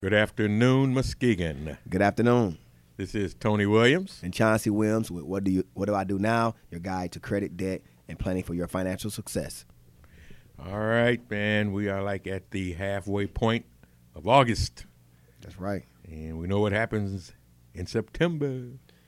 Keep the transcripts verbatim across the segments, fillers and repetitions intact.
Good afternoon, Muskegon. Good afternoon. This is Tony Williams. And Chauncey Williams with What Do You What Do I Do Now? Your guide to credit, debt, and planning for your financial success. All right, man. We are like at the halfway point of August. That's right. And we know what happens in September.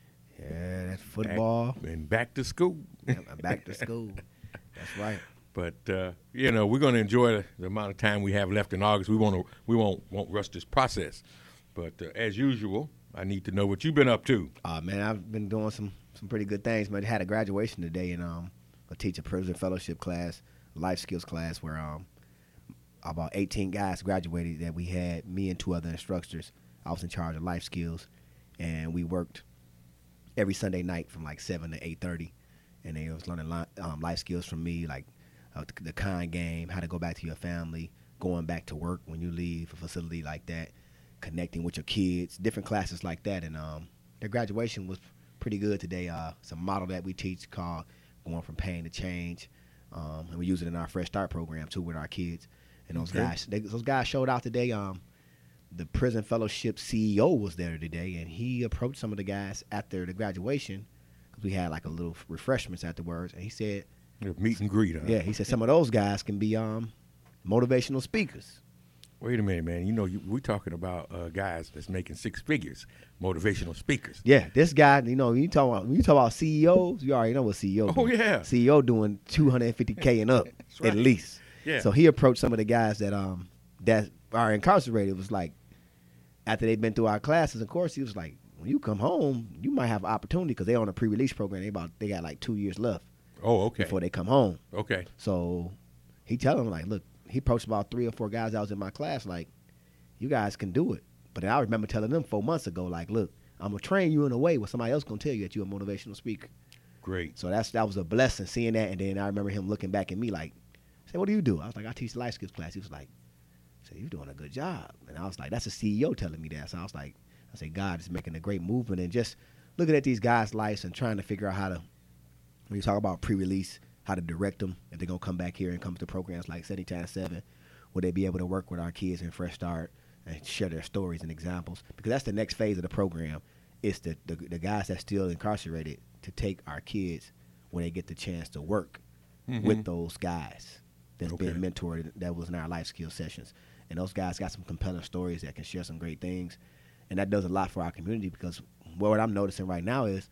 Yeah, that's football. Back, and back to school. Yeah, back to school. That's right. But uh, you know, we're going to enjoy the, the amount of time we have left in August. We want to, we won't, won't rush this process. But uh, as usual, I need to know what you've been up to. Uh, man, I've been doing some, some pretty good things. Man, I had a graduation today, and um, I teach a prison fellowship class, life skills class, where um, about eighteen guys graduated. That we had me and two other instructors. I was in charge of life skills, and we worked every Sunday night from like seven to eight thirty, and they was learning li- um, life skills from me, like uh, the kind game, how to go back to your family, going back to work when you leave a facility like that, connecting with your kids, different classes like that. And um, their graduation was pretty good today. Uh, it's a model that we teach called Going From Pain to Change, um, and we use it in our Fresh Start program too with our kids. And those okay. guys, they, those guys showed out today. Um, the prison fellowship C E O was there today, and he approached some of the guys after the graduation because we had like a little refreshments afterwards, and he said, "Meet and greet." Huh? Yeah, he said some of those guys can be um, motivational speakers. Wait a minute, man. You know, you, we're talking about uh, guys that's making six figures, motivational speakers. Yeah, this guy, you know, when you talk about when you talk about C E Os, you already know what C E O. Oh doing. yeah, C E O doing two hundred fifty K and up right. at least. Yeah. So he approached some of the guys that um that are incarcerated. Was like, after they've been through our classes, of course, he was like, when you come home, you might have an opportunity because they're on a pre-release program. They about they got like two years left. Oh, okay. Before they come home. Okay. So he tell them like, look, he approached about three or four guys that was in my class like, you guys can do it. But I remember telling them four months ago, like, look, I'm gonna train you in a way where somebody else gonna tell you that you're a motivational speaker. Great. So that's that was a blessing seeing that, and then I remember him looking back at me like, say, what do you do? I was like, I teach the life skills class. He was like, say, you're doing a good job. And I was like, that's a C E O telling me that. So I was like, I say, God is making a great movement, and just looking at these guys' lives and trying to figure out how to, when you talk about pre-release, how to direct them if they're gonna come back here and come to programs like seventy times seven, will they be able to work with our kids in Fresh Start and share their stories and examples? Because that's the next phase of the program. It's the, the the guys that's still incarcerated to take our kids when they get the chance to work mm-hmm. with those guys that's okay. being mentored, that was in our life skills sessions. And those guys got some compelling stories that can share some great things. And that does a lot for our community, because what I'm noticing right now is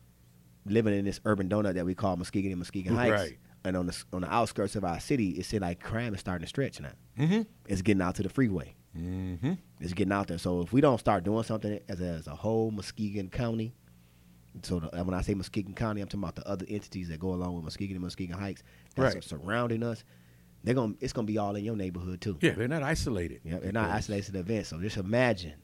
living in this urban donut that we call Muskegon and Muskegon Heights. Right. And on the on the outskirts of our city, it seems like crime is starting to stretch now. Mm-hmm. It's getting out to the freeway. Mm-hmm. It's getting out there. So if we don't start doing something as a, as a whole Muskegon County, so the, when I say Muskegon County, I'm talking about the other entities that go along with Muskegon and Muskegon Heights that's right. surrounding us. They're gonna it's gonna be all in your neighborhood too. Yeah, they're not isolated. Yeah, they're not isolated events. So just imagine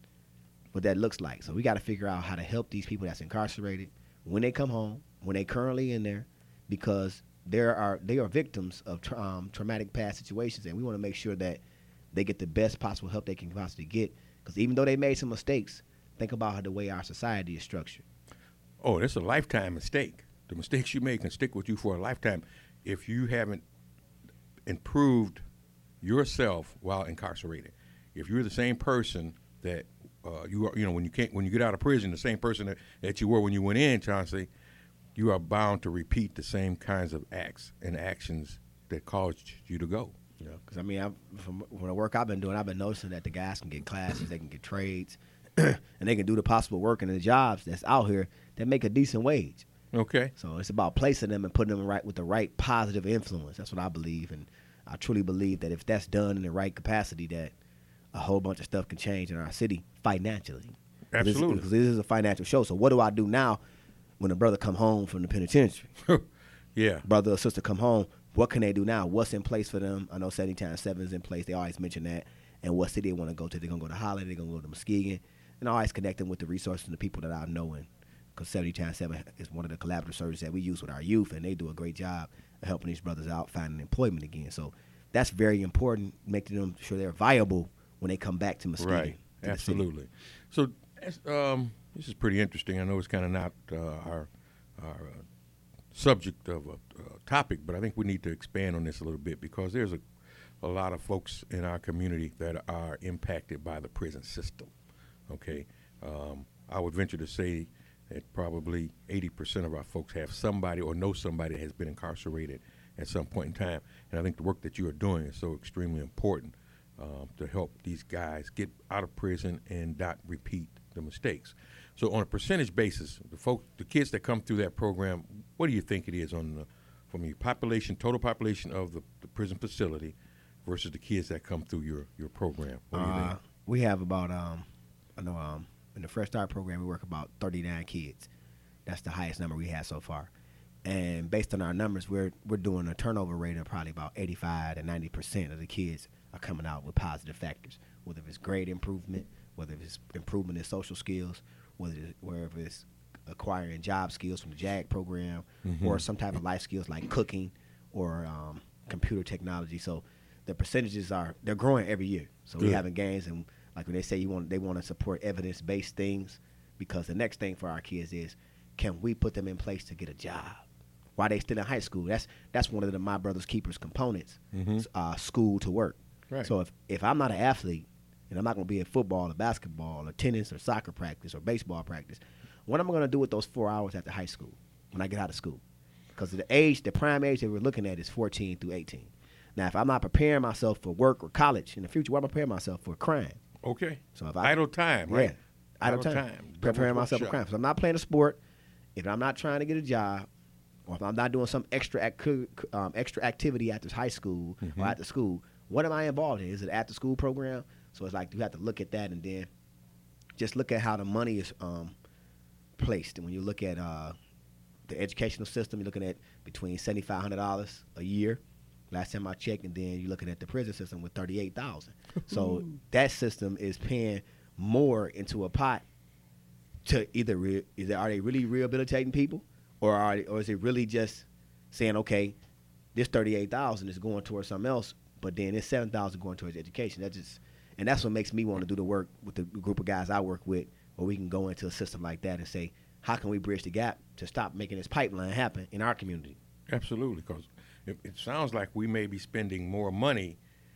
what that looks like. So we got to figure out how to help these people that's incarcerated when they come home, when they currently in there, because there are they are victims of tra- um, traumatic past situations, and we want to make sure that they get the best possible help they can possibly get. Because even though they made some mistakes, think about how the way our society is structured. Oh, that's a lifetime mistake. The mistakes you make can stick with you for a lifetime if you haven't improved yourself while incarcerated. If you're the same person that uh, you are, you know, when you can't when you get out of prison, the same person that, that you were when you went in, Chauncey, you are bound to repeat the same kinds of acts and actions that caused you to go. You know, because I mean, I, from, from the work I've been doing, I've been noticing that the guys can get classes, they can get trades, and they can do the possible work and the jobs that's out here that make a decent wage. Okay. So it's about placing them and putting them right with the right positive influence. That's what I believe, and I truly believe that if that's done in the right capacity, that a whole bunch of stuff can change in our city financially. Absolutely. Because this, this is a financial show. So what do I do now when a brother come home from the penitentiary? Yeah. Brother or sister come home. What can they do now? What's in place for them? I know seventy times seven is in place. They always mention that. And what city they want to go to. They're going to go to Holland. They're going to go to Muskegon. And I always connect them with the resources and the people that I know. Because seventy times seven is one of the collaborative services that we use with our youth. And they do a great job of helping these brothers out finding employment again. So that's very important, making them sure they're viable when they come back to Muskegon. Right. To Absolutely. So um, this is pretty interesting. I know it's kind of not uh, our, our uh, subject of a uh, topic, but I think we need to expand on this a little bit because there's a a lot of folks in our community that are impacted by the prison system. Okay, um, I would venture to say that probably eighty percent of our folks have somebody or know somebody that has been incarcerated at some point in time. And I think the work that you are doing is so extremely important um, to help these guys get out of prison and not repeat the mistakes. So on a percentage basis, the folks, the kids that come through that program, what do you think it is on the, from the population, total population of the, the prison facility versus the kids that come through your, your program? What do you Uh, think? we have about, um, I know um, in the Fresh Start program, we work about thirty-nine kids. That's the highest number we have so far. And based on our numbers, we're we're doing a turnover rate of probably about eighty-five to ninety percent of the kids are coming out with positive factors, whether it's grade improvement, whether it's improvement in social skills, whether it's, whether it's acquiring job skills from the JAG program, Mm-hmm. or some type of life skills like cooking or um, computer technology. So the percentages are they're growing every year. So Good. we're having gains, and like when they say you want, they want to support evidence-based things, because the next thing for our kids is, can we put them in place to get a job while they still in high school? That's that's one of the My Brother's Keepers components, Mhm. uh, school to work. Right. So if, if I'm not an athlete, and I'm not going to be at football or basketball or tennis or soccer practice or baseball practice, what am I going to do with those four hours after high school when I get out of school? Because the age, the prime age that we're looking at is fourteen through eighteen. Now, if I'm not preparing myself for work or college in the future, what am I preparing myself for? Crime. Okay. So if I idle time, right? Yeah, idle time. Double Preparing myself for shot. crime. So I'm not playing a sport. If I'm not trying to get a job, or if I'm not doing some extra ac- um, extra activity after high school Mhm. or after school, what am I involved in? Is it after school program? So it's like you have to look at that, and then just look at how the money is um, placed. And when you look at uh, the educational system, you're looking at between seventy-five hundred dollars a year. Last time I checked, and then you're looking at the prison system with thirty-eight thousand dollars. So that system is paying more into a pot to either re- is it, are they really rehabilitating people, or are they, or is it really just saying, okay, this thirty-eight thousand is going towards something else, but then this seven thousand going towards education. That just and that's what makes me want to do the work with the group of guys I work with, where we can go into a system like that and say, how can we bridge the gap to stop making this pipeline happen in our community? Absolutely, because it, it sounds like we may be spending more money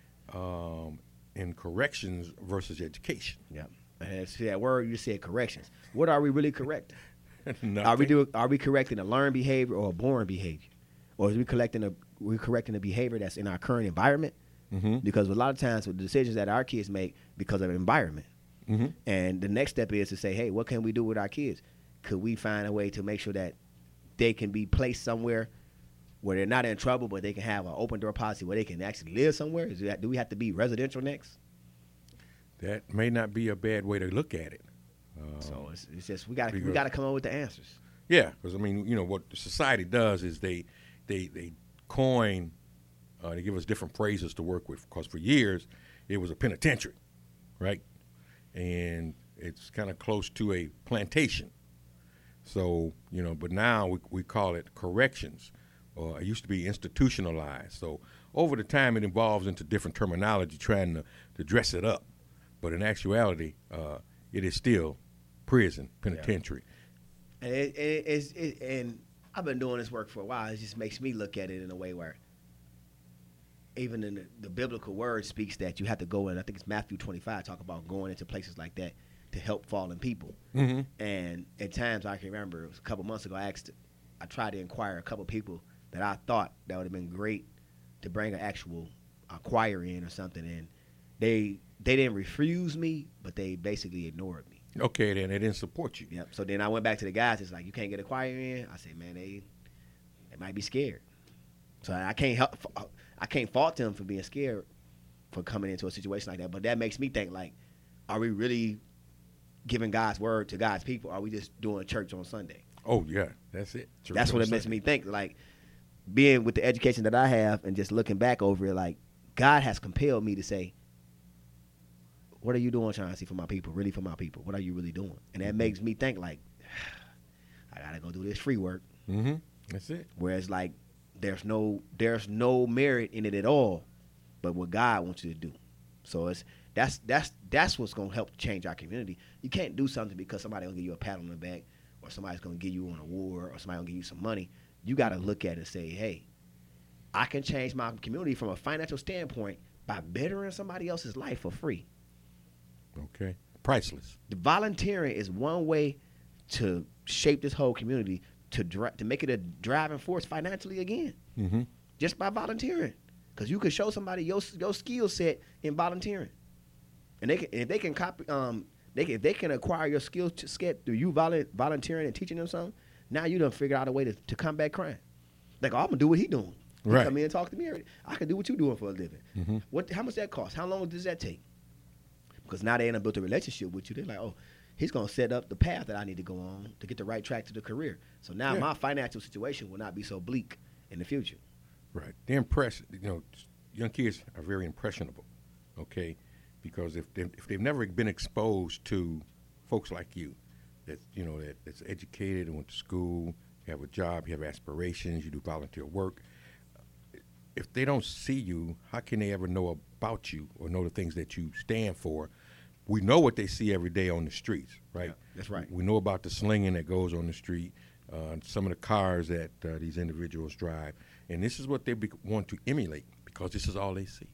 um, in corrections versus education. Yeah. And see that word you said, corrections. What are we really correcting? Are we Nothing. do are we correcting a learned behavior or a born behavior, or is we collecting a we correcting a behavior that's in our current environment? Mm-hmm. Because a lot of times with the decisions that our kids make because of environment, Mm-hmm. and the next step is to say, hey, what can we do with our kids? Could we find a way to make sure that they can be placed somewhere where they're not in trouble, but they can have an open door policy where they can actually live somewhere? Is that, do we have to be residential next? That may not be a bad way to look at it. Um, So it's, it's just we got we because- got to come up with the answers. Yeah, because I mean, you know, what society does is they they they coin, uh, they give us different phrases to work with. Because for years, it was a penitentiary, right? And it's kind of close to a plantation. So you know, but now we we call it corrections, or it used to be institutionalized. So over the time, it evolves into different terminology, trying to, to dress it up. But in actuality, uh, it is still prison, penitentiary. And it, it, it's it, and I've been doing this work for a while. It just makes me look at it in a way where even in the, the biblical word speaks that you have to go in. I think it's Matthew twenty-five, talk about going into places like that to help fallen people. Mm-hmm. And at times I can remember it was a couple months ago. I asked, I tried to inquire a couple people that I thought that would have been great to bring an actual uh, choir in or something, and they they didn't refuse me, but they basically ignored me. Okay, then they didn't support you. Yep. So then I went back to the guys. It's like, you can't get a choir in. I said, man, they they might be scared. So I can't help. I can't fault them for being scared for coming into a situation like that. But that makes me think, like, are we really giving God's word to God's people? Or are we just doing church on Sunday? Oh yeah, that's it. Church That's on what it makes Sunday. me think. Like, being with the education that I have and just looking back over it, like, God has compelled me to say, what are you doing, trying to see for my people? Really for my people? What are you really doing? And that makes me think, like, I gotta go do this free work. Mm-hmm. That's it. Whereas, like, there's no there's no merit in it at all, but what God wants you to do. So it's that's that's that's what's gonna help change our community. You can't do something because somebody gonna give you a pat on the back, or somebody's gonna give you an award, or somebody gonna give you some money. You gotta look at it and say, hey, I can change my community from a financial standpoint by bettering somebody else's life for free. Okay. Priceless. The volunteering is one way to shape this whole community to dri- to make it a driving force financially again, Mm-hmm. just by volunteering. Because you can show somebody your your skill set in volunteering, and they can if they can copy um they can, if they can acquire your skill to set through you volu- volunteering and teaching them something. Now you done figure out a way to, to combat crime. Like, oh, I'm gonna do what he doing. He Right. come in and talk to me. every- I can do what you doing for a living. Mm-hmm. What? How much that cost? How long does that take? Because now they ain't built a relationship with you. They're like, oh, he's gonna set up the path that I need to go on to get the right track to the career. So now Yeah. my financial situation will not be so bleak in the future. Right. They're impressed. You know, young kids are very impressionable, okay? Because if, they, if they've never been exposed to folks like you, that, you know, that, that's educated and went to school, you have a job, you have aspirations, you do volunteer work, if they don't see you, how can they ever know about you or know the things that you stand for? We know what they see every day on the streets, right? Yeah, that's right. We know about the slinging that goes on the street, uh, some of the cars that uh, these individuals drive. And this is what they be- want to emulate because this is all they see.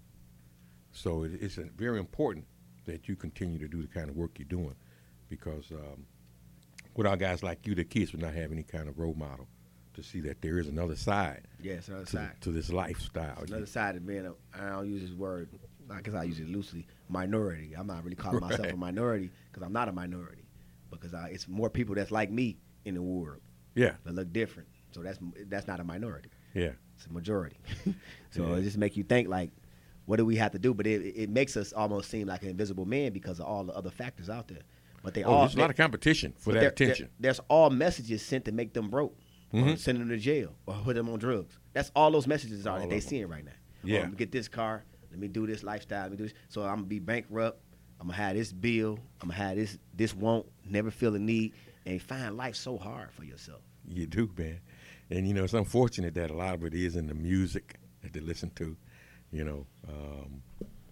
So it, it's uh, very important that you continue to do the kind of work you're doing because um, without guys like you, the kids would not have any kind of role model to see that there is another side, Yeah, it's another to, side. to this lifestyle. It's another side of being a, I don't use this word, I guess I use it loosely, minority. I'm not really calling myself Right. a minority because I'm not a minority. Because I, it's more people that's like me in the world Yeah, that look different. So that's that's not a minority. yeah, It's a majority. So Yeah. it just make you think like, what do we have to do? But it, it makes us almost seem like an invisible man because of all the other factors out there. But they Oh, all there's a lot of competition for but that there- attention. there- there's all messages sent to make them broke, or Mhm. send them to jail, or put them on drugs. That's all those messages are All that of they them. seeing right now. Yeah. Oh, let me get this car. Let me do this lifestyle. Let me do this. So I'm gonna be bankrupt. I'm gonna have this bill. I'm gonna have this this want. Never feel the need, and you find life so hard for yourself. You do, man. And, you know, it's unfortunate that a lot of it is in the music that they listen to. You know, um,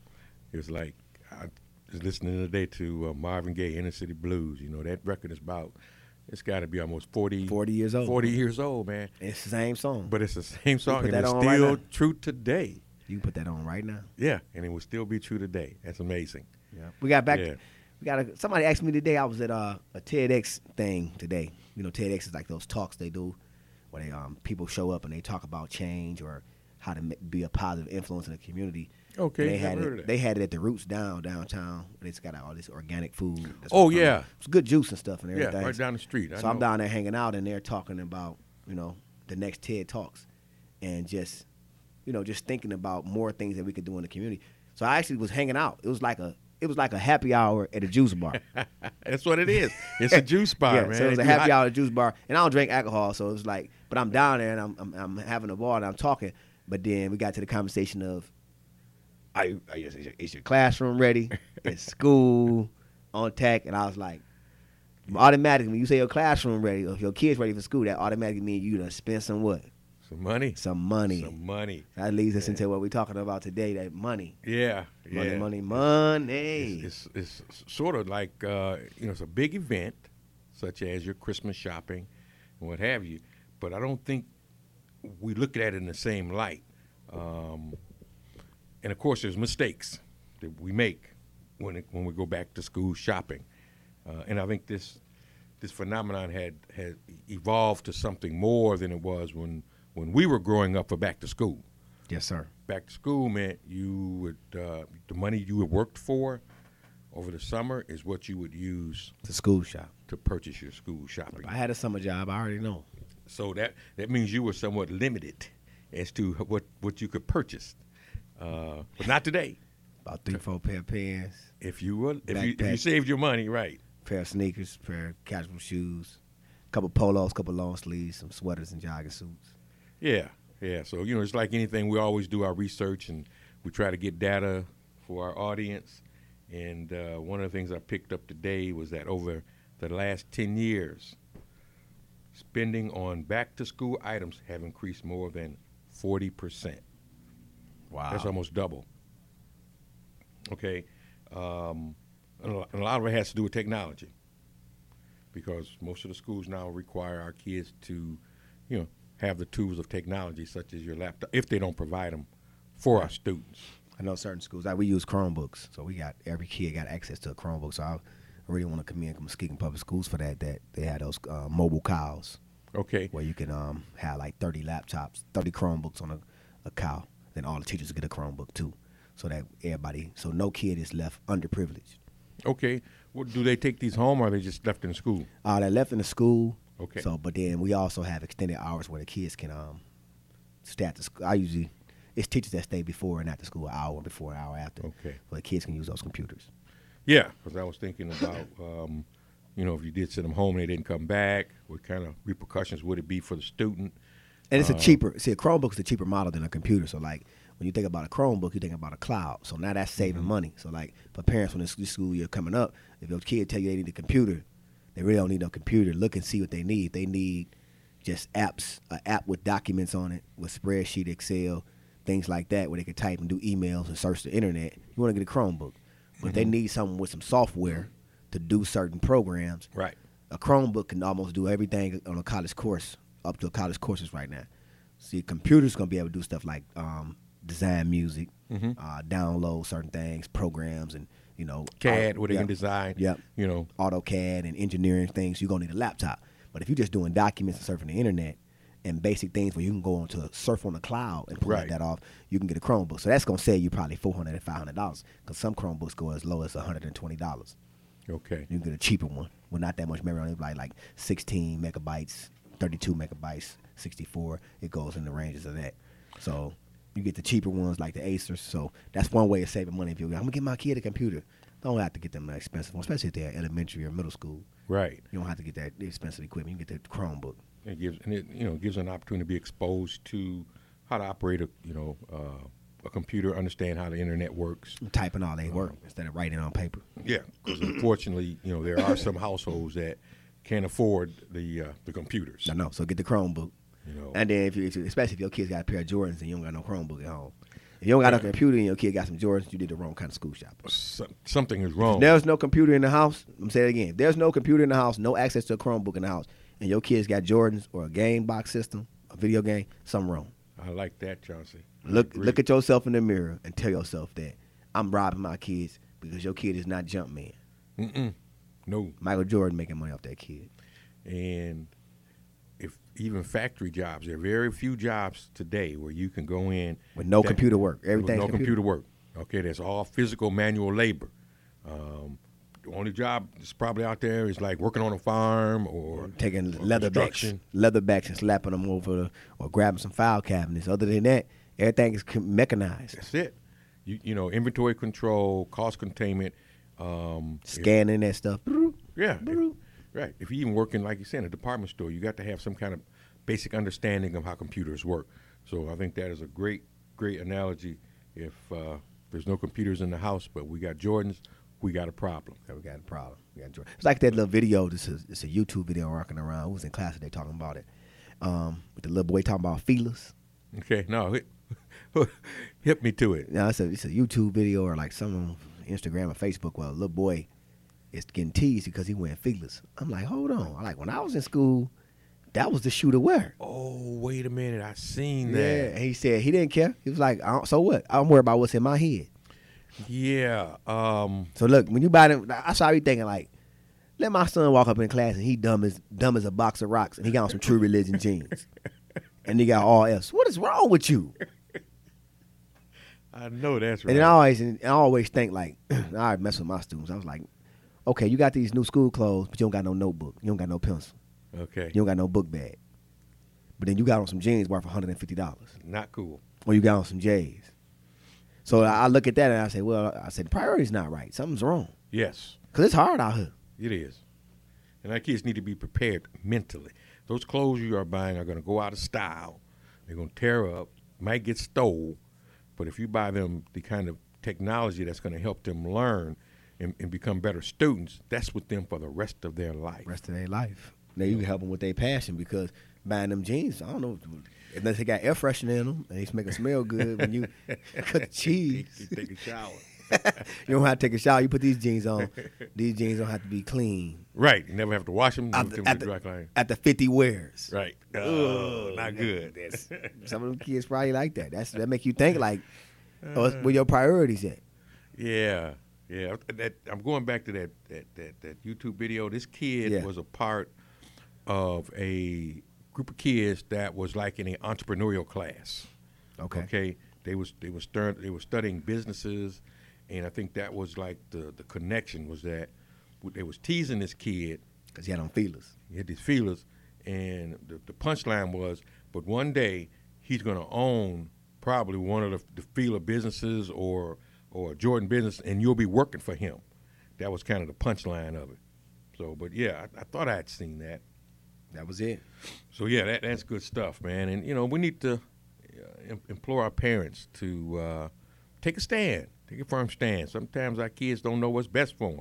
it was like I was listening today to uh, Marvin Gaye, Inner City Blues. You know, that record is about, it's got to be almost forty, Forty years old. forty years old, man. It's the same song. But it's the same song, put and that it's on right still now. true today. You can put that on right now. Yeah, and it will still be true today. That's amazing. Yeah. We got back. Yeah. We got a, somebody asked me today. I was at uh, a TEDx thing today. You know, TEDx is like those talks they do where they um people show up and they talk about change or how to ma- be a positive influence in the community. Okay, And they never had heard it. of that. They had it at the Roots down downtown. It's got all this organic food. That's Oh, what- um, yeah. it's good juice and stuff and Yeah, everything. right down the street. I So I'm know. down there hanging out and they're talking about you know the next TED talks and just you know just thinking about more things that we could do in the community. So I actually was hanging out. It was like a it was like a happy hour at a juice bar. That's what it is. It's a juice bar, yeah, man. so it was a They do happy hot- hour at a juice bar, and I don't drink alcohol, so it was like, but I'm down there and I'm I'm, I'm having a bar and I'm talking, but then we got to the conversation of, are you, are you, is, your, is your classroom ready? Is school on tech? And I was like, automatically when you say your classroom ready or if your kids ready for school, that automatically means you done spend some what? Some money. Some money. Some money. That leads us into what we're talking about today, that money. Yeah. Money, yeah. money, money. It's, it's, it's sort of like, uh, you know, it's a big event, such as your Christmas shopping and what have you, but I don't think we look at it in the same light. Um, and, of course, there's mistakes that we make when it, when we go back to school shopping. Uh, and I think this this phenomenon had, had evolved to something more than it was when, when we were growing up for back to school. Yes, sir. Back to school meant you would uh, the money you had worked for over the summer is what you would use The school shop. to purchase your school shopping. If I had a summer job, I already know. So that that means you were somewhat limited as to what, what you could purchase, uh, but not today. About three, four pair of pants, If you were, if you, if you Backpack. saved your money, right? pair of sneakers, pair of casual shoes, couple polos, couple long sleeves, some sweaters and jogging suits. Yeah, yeah. So you know, it's like anything. We always do our research and we try to get data for our audience. And uh, one of the things I picked up today was that over the last ten years, spending on back-to-school items have increased more than forty percent. Wow. That's almost double. Okay. Um, and a lo- and a lot of it has to do with technology because most of the schools now require our kids to, you know, have the tools of technology such as your laptop if they don't provide them for our students. I know certain schools, like we use Chromebooks, so we got every kid got access to a Chromebook. So I really want to commend Muskegon Public Schools for that. That they had those uh, mobile cows. Okay. Where you can um, have like thirty laptops, thirty Chromebooks on a, a cow. Then all the teachers get a Chromebook too, so that everybody, so no kid is left underprivileged. Okay. Well, do they take these home, or are they just left in school? Uh, they're left in the school. Okay. So, but then we also have extended hours where the kids can um, stay at the school. I usually, it's teachers that stay before and after school, an hour before, an hour after. Okay. So the kids can use those computers. Yeah, because I was thinking about, um, you know, if you did send them home and they didn't come back, what kind of repercussions would it be for the student? And it's uh, a cheaper, see, a Chromebook is a cheaper model than a computer. So, like, when you think about a Chromebook, you think about a cloud. So now that's saving mm-hmm. money. So, like, for parents when this school year coming up, if your kid tell you they need a computer, they really don't need no computer. Look and see what they need. They need just apps, an app with documents on it, with spreadsheet, Excel, things like that, where they can type and do emails and search the internet. You want to get a Chromebook. But mm-hmm. they need something with some software to do certain programs. Right. A Chromebook can almost do everything on a college course, up to college courses right now. See, a computer's going to be able to do stuff like um, design music, mm-hmm. uh, download certain things, programs, and, you know. C A D, auto, where they yep, can design, yep. you know. AutoCAD and engineering things, you're going to need a laptop. But if you're just doing documents and surfing the internet and basic things where you can go on to surf on the cloud and pull right. that off, you can get a Chromebook. So that's going to save you probably four hundred dollars and five hundred dollars because some Chromebooks go as low as one hundred twenty dollars. Okay. You can get a cheaper one with not that much memory on it, like, like sixteen megabytes, thirty-two megabytes, sixty-four. It goes in the ranges of that. So you get the cheaper ones like the Acers. So that's one way of saving money. If you're, I'm going to get my kid a computer. Don't have to get them expensive ones, especially if they're elementary or middle school. Right. You don't have to get that expensive equipment. You can get the Chromebook. It gives, and it, you know, gives an opportunity to be exposed to how to operate a, you know, uh, a computer, understand how the internet works. Typing all they work instead of writing on paper. Yeah, because unfortunately, you know, there are some households that can't afford the uh, the computers. I know. So get the Chromebook. You know, and then if you, if you, especially if your kid's got a pair of Jordans and you don't got no Chromebook at home. If you don't got yeah. no computer and your kid got some Jordans, you did the wrong kind of school shopping. Some, something is wrong. If there's no computer in the house. I'm saying it again. If there's no computer in the house, no access to a Chromebook in the house, and your kid's got Jordans or a game box system, a video game, something wrong. I like that, Chauncey. I look agree. Look at yourself in the mirror and tell yourself that I'm robbing my kids because your kid is not Jumpman. Mm-mm. No. Michael Jordan making money off that kid. And if even factory jobs, there are very few jobs today where you can go in with no that, computer work. Everything's no computer. computer work. Okay, that's all physical manual labor. Um, the only job that's probably out there is like working on a farm or taking or leatherbacks, leatherbacks and slapping them over the, or grabbing some file cabinets. Other than that, everything is mechanized. That's it. You you know, inventory control, cost containment, um, scanning if, that stuff. Yeah, if, right. If you even work in, like you said, in a department store, you got to have some kind of basic understanding of how computers work. So I think that is a great, great analogy. If uh, there's no computers in the house, but we got Jordans, we got a problem. Yeah, we got a problem. We got Jordans. It's like that little video. This is it's a YouTube video rocking around. Who was in class today talking about it? Um, with the little boy talking about feelers. Okay, no, hit, hit me to it. No, it's a it's a YouTube video or like some on Instagram or Facebook. Well, a little boy is getting teased because he wearing feelers. I'm like, hold on. I'm like, when I was in school, that was the shoe to wear. Oh, wait a minute. I seen that. Yeah, and he said he didn't care. He was like, I don't, so what? I'm worried about what's in my head. Yeah. Um, so look, when you buy them, I saw you thinking like, let my son walk up in class and he dumb as dumb as a box of rocks and he got on some True Religion jeans. And he got all else. What is wrong with you? I know that's right. And then I always, and I always think like, I mess with my students. I was like, okay, you got these new school clothes, but you don't got no notebook. You don't got no pencil. Okay. You don't got no book bag. But then you got on some jeans worth one hundred fifty dollars. Not cool. Or you got on some J's. So I look at that and I say, well, I said, the priority's not right. Something's wrong. Yes. Because it's hard out here. It is. And our kids need to be prepared mentally. Those clothes you are buying are going to go out of style. They're going to tear up, might get stole. But if you buy them the kind of technology that's going to help them learn and, and become better students, that's with them for the rest of their life. Rest of their life. Now you can help them with their passion because buying them jeans, I don't know, unless they got air freshener in them and they make them smell good when you cut the cheese. You take a shower. You don't have to take a shower. You put these jeans on. These jeans don't have to be clean. Right. You never have to wash them. At, them the, at, the, the, dry clean. at the fifty wears. Right. Oh, not good. Some of them kids probably like that. That's that make you think like, Or where your priorities at? Yeah, yeah. That, I'm going back to that that, that, that YouTube video. This kid Yeah. was a part of a group of kids that was like in an entrepreneurial class. Okay. Okay. They was they was stern, they were studying businesses, and I think that was like the the connection was that they was teasing this kid. Because he had on feelers. He had these feelers, and the, the punchline was, but one day he's going to own probably one of the, the feeler businesses or or a Jordan business, and you'll be working for him. That was kind of the punchline of it. So, but yeah, I, I thought I had seen that. That was it. So yeah, that that's good stuff, man. And you know, we need to uh, im- implore our parents to uh, take a stand, take a firm stand. Sometimes our kids don't know what's best for them.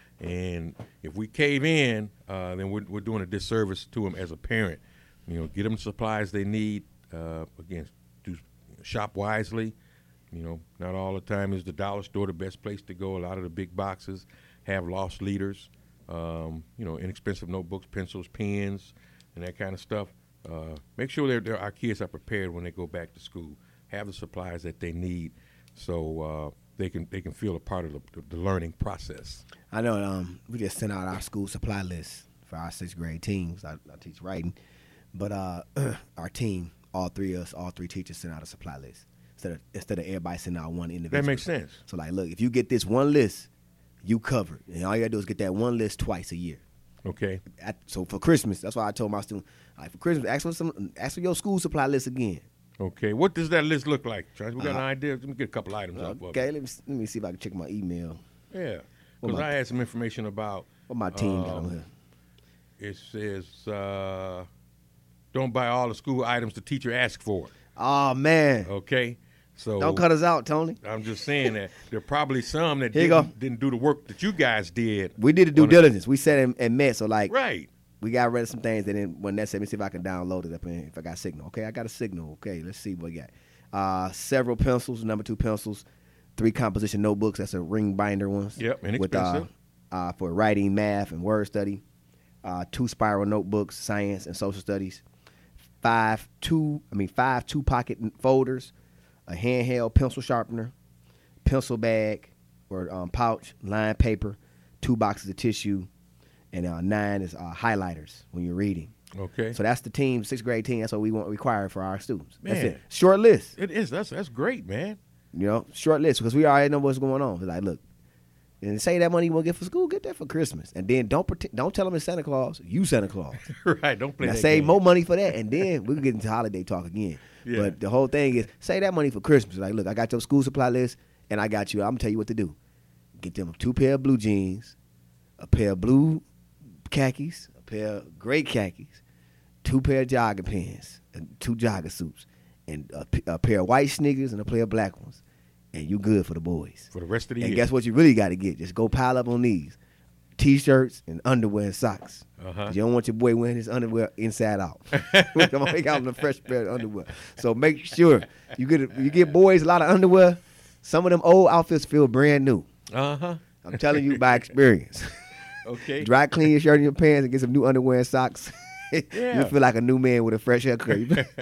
And if we cave in, uh, then we're, we're doing a disservice to them as a parent. You know, get them the supplies they need. Uh, again, do shop wisely. You know, not all the time is the dollar store the best place to go. A lot of the big boxes have loss leaders. Um, you know, inexpensive notebooks, pencils, pens, and that kind of stuff. Uh, make sure they're, they're, our kids are prepared when they go back to school. Have the supplies that they need, so uh, they can they can feel a part of the, the learning process. I know um, we just sent out our school supply list for our sixth grade teams. I, I teach writing. But uh, our team, all three of us, all three teachers sent out a supply list instead of, instead of everybody sending out one individual. That makes sense. So, like, look, if you get this one list, you covered. And all you got to do is get that one list twice a year. Okay. At, so for Christmas, that's why I told my students, like, for Christmas, ask for, some, ask for your school supply list again. Okay. What does that list look like, Charles? We got Uh, an idea. Let me get a couple items up. Okay, let me, let me see if I can check my email. Yeah. What Because my- I had some information about. What my team got um, on here. It says, uh, don't buy all the school items the teacher asks for. Oh, man. Okay. So Don't cut us out, Tony. I'm just saying that there are probably some that Here you didn't, go. didn't do the work that you guys did. We did the due on a- diligence. We sat and, and met. So, like, Right. we got rid of some things. And then when that said, let me see if I can download it up in, if I got signal. Okay, I got a signal. Okay, let's see what we got. Uh, several pencils, number two pencils, three composition notebooks. That's a ring binder ones. Yep, With, uh, inexpensive. uh, for writing, math, and word study. Uh, two spiral notebooks, science and social studies. Five two, I mean five two pocket folders, a handheld pencil sharpener, pencil bag or um, pouch, lined paper, two boxes of tissue, and uh, nine is uh, highlighters when you're reading. Okay. So that's the team, sixth grade team. That's what we want required for our students. That's Man. it. Short list, It is. That's that's great, man. you know, short list because we already know what's going on. It's like, look, and say that money you want to get for school, get that for Christmas, and then don't pretend, don't tell them it's Santa Claus. You Santa Claus. Right. Don't play Now that save game. more money for that, and then we can get into holiday talk again. Yeah. But the whole thing is, save that money for Christmas. Like, look, I got your school supply list, and I got you. I'm gonna tell you what to do. Get them two pair of blue jeans, a pair of blue khakis, a pair of gray khakis, two pair of jogging pants, and two jogger suits, and a, p- a pair of white sneakers and a pair of black ones, and you good for the boys. For the rest of the And year. guess what? You really got to get. Just go pile up on these. T-shirts and underwear and socks. Uh-huh. You don't want your boy wearing his underwear inside out. Come on, he got him a fresh pair of underwear. So make sure you get you get boys a lot of underwear. Some of them old outfits feel brand new. Uh-huh. I'm telling you by experience. Okay. Dry clean your shirt and your pants and get some new underwear and socks. Yeah. You feel like a new man with a fresh haircut.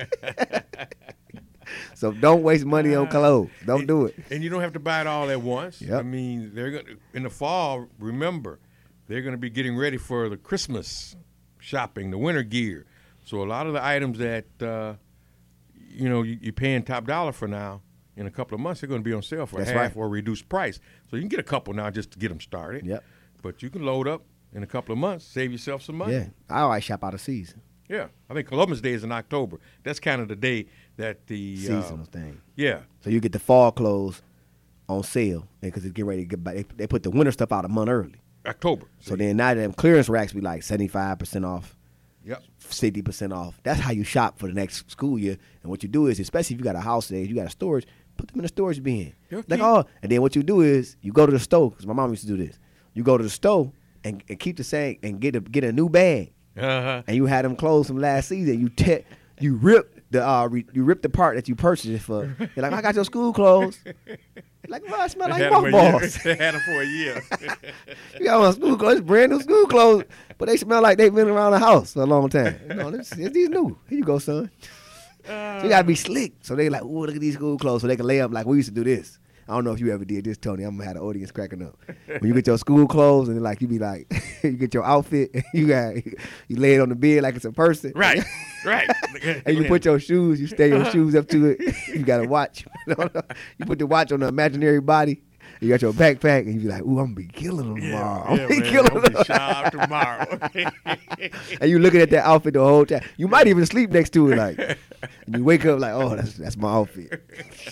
So don't waste money on clothes. Don't do it. And you don't have to buy it all at once. Yep. I mean, they're going to in the fall. Remember, they're going to be getting ready for the Christmas shopping, the winter gear. So a lot of the items that uh, you know you, you're paying top dollar for now, in a couple of months they're going to be on sale for That's half right. or reduced price. So you can get a couple now just to get them started. Yep. But you can load up in a couple of months, save yourself some money. Yeah. I always shop out of season. Yeah. I think Columbus Day is in October. That's kind of the day that the uh, Seasonal thing. yeah. So you get the fall clothes on sale because it's getting ready to get back. They, they put the winter stuff out a month early. October. So then now them clearance racks be like seventy-five percent off, Yep. sixty percent off. That's how you shop for the next school year. And what you do is, especially if you got a house there, you got a storage, put them in a storage bin. Okay. Like, oh, and then what you do is you go to the store, because my mom used to do this. You go to the store and, and keep the same and get a, get a new bag. Uh-huh. And you had them clothes from last season. You te- you rip the uh, re- you rip the part that you purchased it for. You're like, I got your school clothes. You're like, well, I smell They like had 'em a year. mothballs. They had them for a year. You got my school clothes, brand new school clothes, but they smell like they've been around the house for a long time. No, this, these new. Here you go, son. So you gotta be slick. So they like, ooh, look at these school clothes. So they can lay up like we used to do this. I don't know if you ever did this, Tony. I'm gonna have the audience cracking up. When you get your school clothes and like you be like, you get your outfit, and you got you lay it on the bed like it's a person. Right, right. And you put your shoes, you stay your shoes up to it. You got a watch. You put the watch on the imaginary body. You got your backpack, and you be like, ooh, I'm gonna be killing them tomorrow. Yeah, yeah, I'm gonna be man, killing I'm them gonna be sharp tomorrow. And you looking at that outfit the whole time. You might even sleep next to it, like, and you wake up like, oh, that's that's my outfit.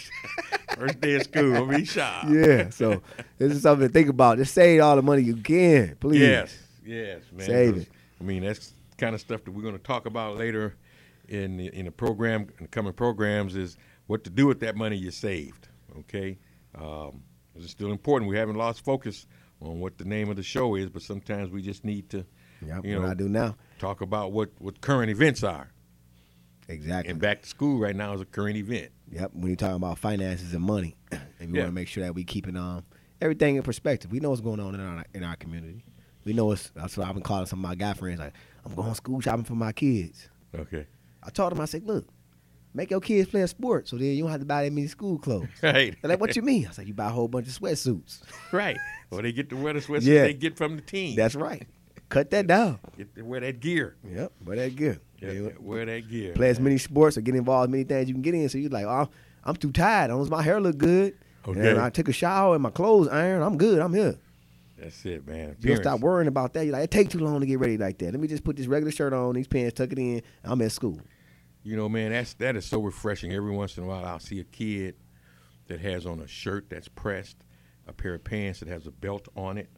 First day of school, I'm gonna be sharp. Yeah, so this is something to think about. Just save all the money you can, please. Yes, yes, man. Save it. I mean, that's kind of stuff that we're going to talk about later in the, in the program, in the coming programs, is what to do with that money you saved. Okay, um, it's still important. We haven't lost focus on what the name of the show is, but sometimes we just need to, Yep, you what know, I do now. talk about what, what current events are. Exactly. And back to school right now is a current event. Yep. When you're talking about finances and money, and we Yeah. want to make sure that we keeping um everything in perspective. We know what's going on in our in our community. We know it's. That's what I've been calling some of my guy friends. Like, I'm going school shopping for my kids. Okay. I told them, I said, look, make your kids play a sport, so then you don't have to buy that many school clothes. Right. They're like, what you mean? I said, you buy a whole bunch of sweatsuits. Right. Or they get to wear the sweatsuits Yeah. they get from the team. That's right. Cut that down. Get to wear that gear. Yep. Wear that gear. Yeah, Yeah. wear that gear. Play as many sports or get involved in many things you can get in. So you're like, oh, I'm too tired. As long as my hair look good, Okay. and I took a shower and my clothes iron, I'm good. I'm here. That's it, man. You don't Appearance. stop worrying about that. You're like, it take too long to get ready like that. Let me just put this regular shirt on, these pants, tuck it in, and I'm at school. You know, man, that's that is so refreshing. Every once in a while, I'll see a kid that has on a shirt that's pressed, a pair of pants that has a belt on it,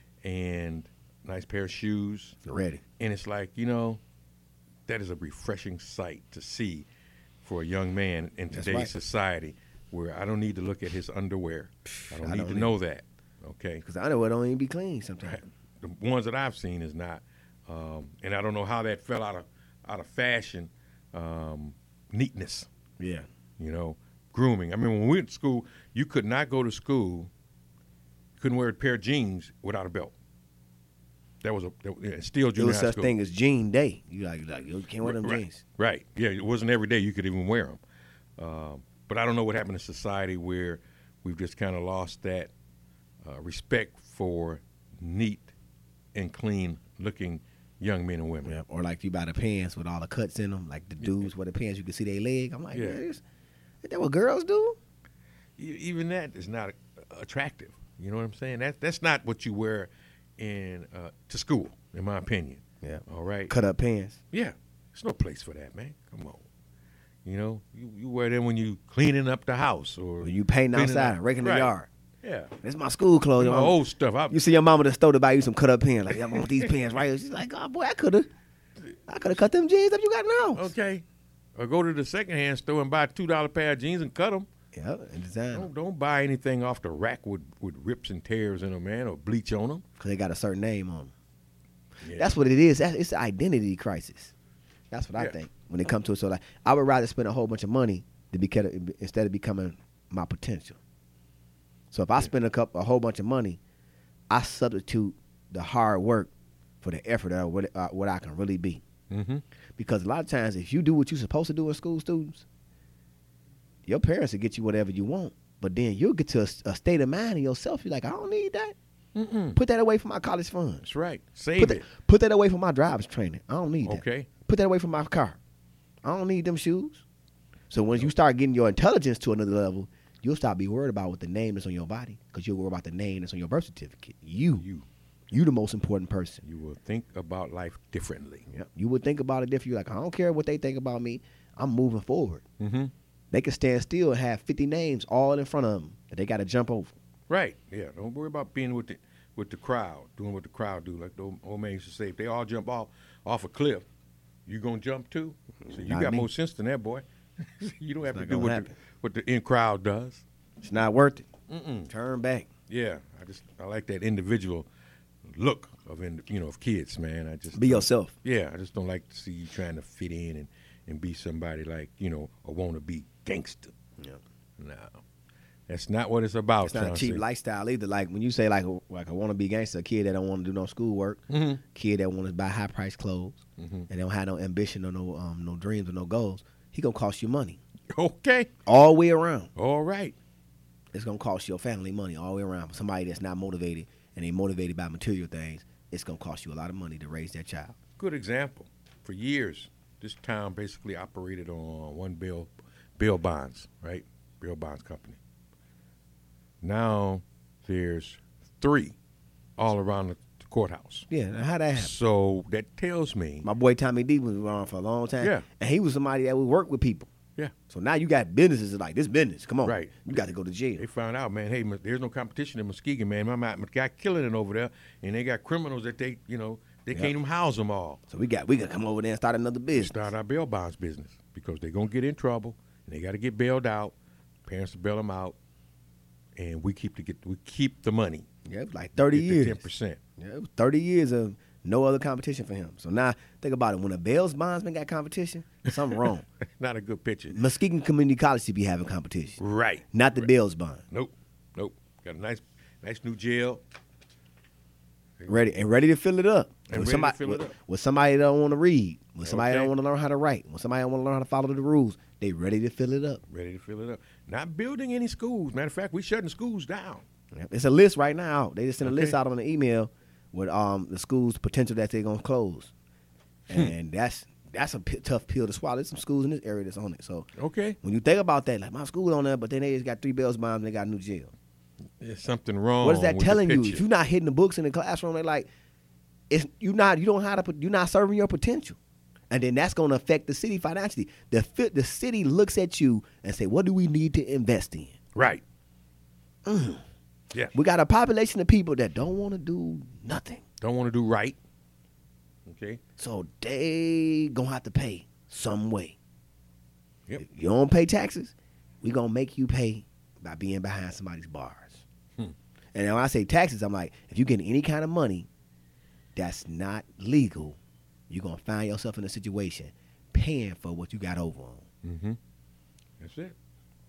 and a nice pair of shoes. Ready. And it's like, you know, that is a refreshing sight to see for a young man in That's today's right. society, where I don't need to look at his underwear. I don't I need don't to either. know that. Okay. Because I know it don't even be clean sometimes. The ones that I've seen is not, um, and I don't know how that fell out of out of fashion. Um, neatness, Yeah. you know, grooming. I mean, when we went to school, you could not go to school, couldn't wear a pair of jeans without a belt. That was a that, yeah, still There junior was high such school. thing as jean day. You like, like you can't wear them right, jeans. Right. Yeah, it wasn't every day you could even wear them. Um, but I don't know what happened in society where we've just kind of lost that uh, respect for neat and clean looking young men and women. Yeah. Or like you buy the pants with all the cuts in them, like the dudes wear the pants, you can see their leg. I'm like, Yeah. yeah. man, is that what girls do? E- Even that is not attractive. You know what I'm saying? That that's not what you wear in uh, to school, in my opinion. Yeah. All right. Cut up pants. Yeah. There's no place for that, man. Come on. You know, you, you wear them when you cleaning up the house or Or you painting cleaning outside, up- raking the right. yard. Yeah. That's my school clothes. My Your mama- old stuff. I, You see your mama that stole to buy you some cut up pants. Like, I want these pants right here. She's like, oh, boy, I could have. I could have cut them jeans up you got now. okay. Or go to the secondhand store and buy a two dollar pair of jeans and cut them. Yeah, and design Don't, don't buy anything off the rack with, with rips and tears in them, man, or bleach on them. because they got a certain name on them. Yeah. That's what it is. That's, it's an identity crisis. That's what I Yeah. think when it comes to it. So like, I would rather spend a whole bunch of money to be instead of becoming my potential. So if I spend a couple, a whole bunch of money, I substitute the hard work for the effort of what, uh, what I can really be. Mm-hmm. Because a lot of times, if you do what you're supposed to do in school, students, your parents will get you whatever you want. But then you'll get to a, a state of mind in yourself. You're like, I don't need that. Mm-mm. Put that away from my college funds. That's right. Save Put it. that, put that away from my driver's training. I don't need that. Okay. Put that away from my car. I don't need them shoes. So when you start getting your intelligence to another level, you'll stop be worried about what the name that's on your body, because you'll worry about the name that's on your birth certificate. You, You. you the most important person. You will think about life differently. Yep. You would think about it different. You're like, I don't care what they think about me. I'm moving forward. Mm-hmm. They can stand still and have fifty names all in front of them that they got to jump over. Right. Yeah. Don't worry about being with the with the crowd, doing what the crowd do. Like the old, old man used to say, if they all jump off off a cliff, you gonna jump too? So you Not got me. more sense than that, boy. You don't have to not do gonna what the, happen. what the in crowd does. It's not worth it. Mm-mm. Turn back. Yeah. I just I like that individual look of in, you know of kids, man. I just Be yourself. Yeah. I just don't like to see you trying to fit in and, and be somebody like you know a wanna be gangster. Yeah. No. That's not what it's about. It's not a Chauncey. cheap lifestyle either. Like when you say like a, like a wanna be gangster, a kid that don't want to do no schoolwork, Mhm. kid that want to buy high price clothes, Mhm. and don't have no ambition or no um no dreams or no goals, he gonna cost you money Okay. all the way around. All right. It's gonna cost your family money all the way around. Somebody that's not motivated and they motivated by material things, it's gonna cost you a lot of money to raise that child. Good example. For years, this town basically operated on one bill, bill bonds, right? Bill bonds company. Now there's three all around the courthouse. Yeah, now how that happen? So that tells me, My boy Tommy D was around for a long time. Yeah. And he was somebody that would work with people. yeah, So now you got businesses like this business. Come on. Right. You got to go to jail. they found out, man, hey, Mus- there's no competition in Muskegon, man. My, my, my guy killing it over there, and they got criminals that they, you know, they Yeah. can't even house them all. So we got we got to come over there and start another business. Start our bail bonds business because they're going to get in trouble, and they got to get bailed out. Parents to bail them out, and we keep to get we keep the money. Yeah, it was like thirty years. ten percent. Yeah, it was thirty years of no other competition for him. So now think about it. When a Bell's bondsman got competition, something wrong. Not a good picture. Muskegon Community College should be having competition, Right. not the Bell's bond. Nope. Nope. Got a nice, nice new jail. Ready and ready to fill it up. And When ready to somebody, fill it when- up. when somebody don't want to read, when somebody Okay. don't want to learn how to write, when somebody don't want to learn how to follow the rules, they ready to fill it up. Ready to fill it up. Not building any schools. Matter of fact, we shutting schools down. Yep. It's a list right now. They just sent a Okay. list out on the email with um the schools potential that they're gonna close, Hmm. and that's that's a p- tough pill to swallow. There's some schools in this area that's on it. So Okay. when you think about that, like my school on there, but then they just got three Bell's bonds and they got a new jail. There's something wrong. What is that with the telling you? picture. If you're not hitting the books in the classroom, they're like, it's you not you don't know how to put you're not serving your potential, and then that's going to affect the city financially. The fi- the city looks at you and say, what do we need to invest in? Right. Yeah. We got a population of people that don't want to do nothing, Don't want to do right. Okay. so they gonna have to pay some way. Yep. If you don't pay taxes, we gonna make you pay by being behind somebody's bars. Hmm. And when I say taxes, I'm like, if you get any kind of money that's not legal, you're gonna find yourself in a situation paying for what you got over on. Mm-hmm. That's it.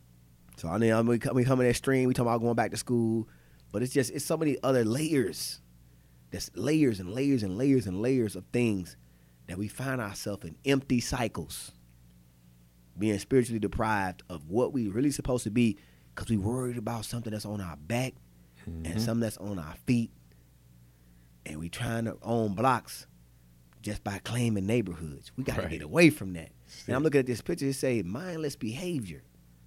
So I mean, I mean, we come we come in that stream, we talking about going back to school, but it's just it's so many other layers. There's layers and layers and layers and layers of things that we find ourselves in empty cycles, being spiritually deprived of what we really supposed to be because we worried about something that's on our back and something that's on our feet, and we trying to own blocks just by claiming neighborhoods. We got to Right. get away from that. See. And I'm looking at this picture. It say mindless behavior.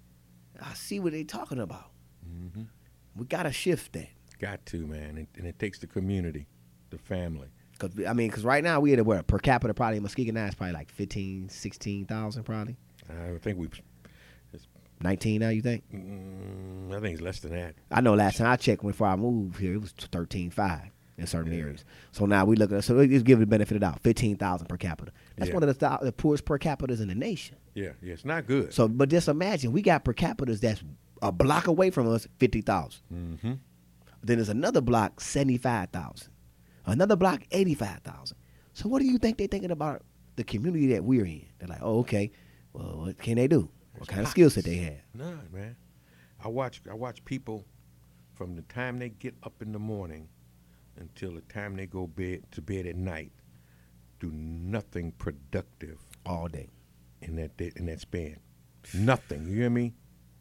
I see what they talking about. Mm-hmm. We got to shift that. Got to, man. And, and it takes the community, the family. Cause I mean, cause right now we at a what per capita probably in Muskegon now it's probably like fifteen, sixteen thousand probably. I think we, Nineteen now you think? mm, I think it's less than that. I know last time I checked before I moved here it was thirteen five in certain Yeah. areas. So now we look at so let's give it the benefit of the doubt. Fifteen thousand per capita. That's Yeah. one of the, th- the poorest per capitas in the nation. Yeah, yeah, it's not good. So, but just imagine we got per capitas that's a block away from us, fifty thousand. Mm-hmm. Then there's another block, seventy-five thousand. Another block, eighty-five thousand. So what do you think they're thinking about the community that we're in? They're like, oh, okay, well, what can they do? What kind of skill set they have? None, man. I watch I watch people from the time they get up in the morning until the time they go bed to bed at night do nothing productive All day. in that day, in that span. Nothing. You hear me?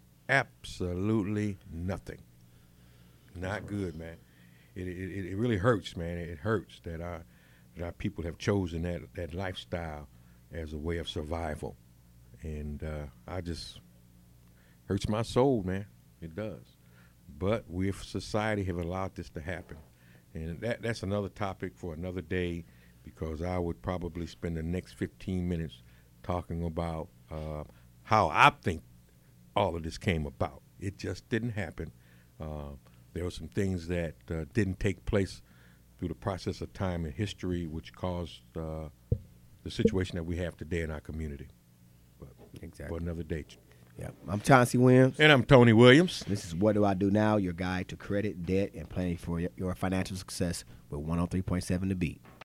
Absolutely nothing. Not good, man. It it, it really hurts, man. It hurts that our that our people have chosen that that lifestyle as a way of survival, and uh, I just hurts my soul, man. It does. But we, as society, have allowed this to happen, and that that's another topic for another day, because I would probably spend the next fifteen minutes talking about uh, how I think all of this came about. It just didn't happen. Uh, there were some things that uh, didn't take place through the process of time and history, which caused uh, the situation that we have today in our community. But Exactly. for another day. Yeah. I'm Chauncey Williams. And I'm Tony Williams. This is What Do I Do Now, your guide to credit, debt, and planning for your- your financial success with one oh three point seven The Beat.